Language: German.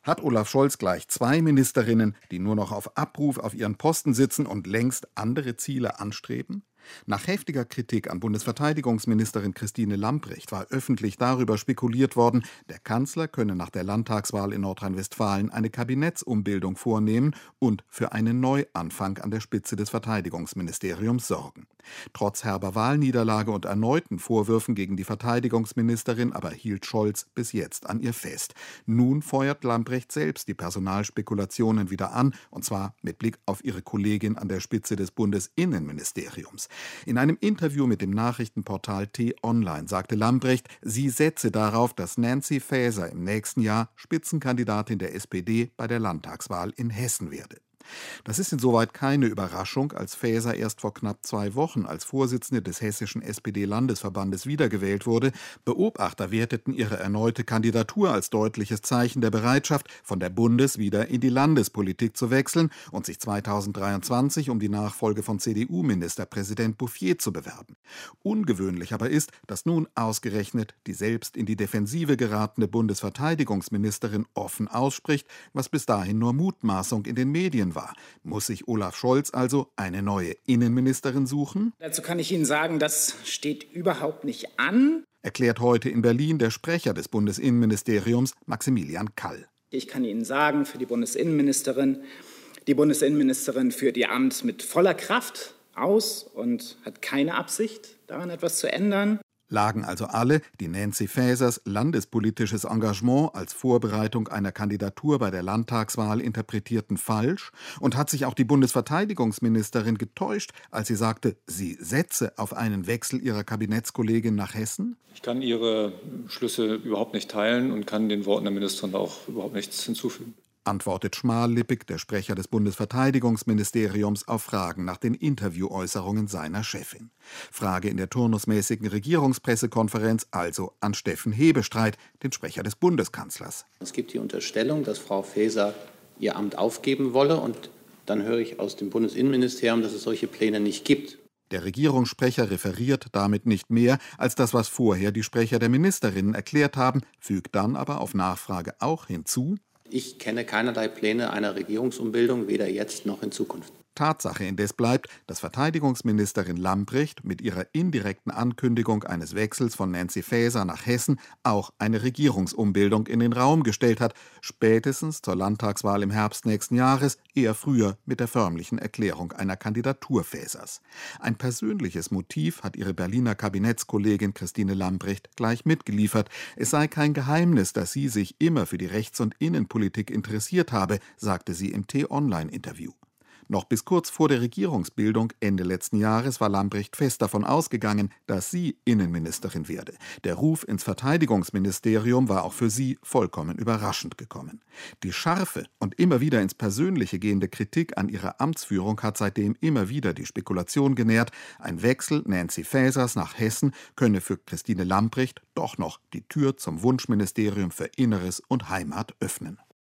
Hat Olaf Scholz gleich zwei Ministerinnen, die nur noch auf Abruf auf ihren Posten sitzen und längst andere Ziele anstreben? Nach heftiger Kritik an Bundesverteidigungsministerin Christine Lambrecht war öffentlich darüber spekuliert worden, der Kanzler könne nach der Landtagswahl in Nordrhein-Westfalen eine Kabinettsumbildung vornehmen und für einen Neuanfang an der Spitze des Verteidigungsministeriums sorgen. Trotz herber Wahlniederlage und erneuten Vorwürfen gegen die Verteidigungsministerin aber hielt Scholz bis jetzt an ihr fest. Nun feuert Lambrecht selbst die Personalspekulationen wieder an, und zwar mit Blick auf ihre Kollegin an der Spitze des Bundesinnenministeriums. In einem Interview mit dem Nachrichtenportal T-Online sagte Lambrecht, sie setze darauf, dass Nancy Faeser im nächsten Jahr Spitzenkandidatin der SPD bei der Landtagswahl in Hessen werde. Das ist insoweit keine Überraschung, als Faeser erst vor knapp 2 Wochen als Vorsitzende des hessischen SPD-Landesverbandes wiedergewählt wurde. Beobachter werteten ihre erneute Kandidatur als deutliches Zeichen der Bereitschaft, von der Bundes- wieder in die Landespolitik zu wechseln und sich 2023 um die Nachfolge von CDU-Ministerpräsident Bouffier zu bewerben. Ungewöhnlich aber ist, dass nun ausgerechnet die selbst in die Defensive geratene Bundesverteidigungsministerin offen ausspricht, was bis dahin nur Mutmaßung in den Medien war. Muss sich Olaf Scholz also eine neue Innenministerin suchen? Dazu kann ich Ihnen sagen, das steht überhaupt nicht an, erklärt heute in Berlin der Sprecher des Bundesinnenministeriums, Maximilian Kall. Ich kann Ihnen sagen, für die Bundesinnenministerin führt ihr Amt mit voller Kraft aus und hat keine Absicht, daran etwas zu ändern. Lagen also alle die Nancy Faesers landespolitisches Engagement als Vorbereitung einer Kandidatur bei der Landtagswahl interpretierten falsch? Und hat sich auch die Bundesverteidigungsministerin getäuscht, als sie sagte, sie setze auf einen Wechsel ihrer Kabinettskollegin nach Hessen? Ich kann Ihre Schlüsse überhaupt nicht teilen und kann den Worten der Ministerin auch überhaupt nichts hinzufügen. Antwortet schmallippig der Sprecher des Bundesverteidigungsministeriums auf Fragen nach den Interviewäußerungen seiner Chefin. Frage in der turnusmäßigen Regierungspressekonferenz also an Steffen Hebestreit, den Sprecher des Bundeskanzlers. Es gibt die Unterstellung, dass Frau Faeser ihr Amt aufgeben wolle, und dann höre ich aus dem Bundesinnenministerium, dass es solche Pläne nicht gibt. Der Regierungssprecher referiert damit nicht mehr als das, was vorher die Sprecher der Ministerinnen erklärt haben, fügt dann aber auf Nachfrage auch hinzu: Ich kenne keinerlei Pläne einer Regierungsumbildung, weder jetzt noch in Zukunft. Tatsache indes bleibt, dass Verteidigungsministerin Lambrecht mit ihrer indirekten Ankündigung eines Wechsels von Nancy Faeser nach Hessen auch eine Regierungsumbildung in den Raum gestellt hat, spätestens zur Landtagswahl im Herbst nächsten Jahres, eher früher mit der förmlichen Erklärung einer Kandidatur Faesers. Ein persönliches Motiv hat ihre Berliner Kabinettskollegin Christine Lambrecht gleich mitgeliefert. Es sei kein Geheimnis, dass sie sich immer für die Rechts- und Innenpolitik interessiert habe, sagte sie im T-Online-Interview. Noch bis kurz vor der Regierungsbildung Ende letzten Jahres war Lambrecht fest davon ausgegangen, dass sie Innenministerin werde. Der Ruf ins Verteidigungsministerium war auch für sie vollkommen überraschend gekommen. Die scharfe und immer wieder ins Persönliche gehende Kritik an ihrer Amtsführung hat seitdem immer wieder die Spekulation genährt, ein Wechsel Nancy Faesers nach Hessen könne für Christine Lambrecht doch noch die Tür zum Wunschministerium für Inneres und Heimat öffnen.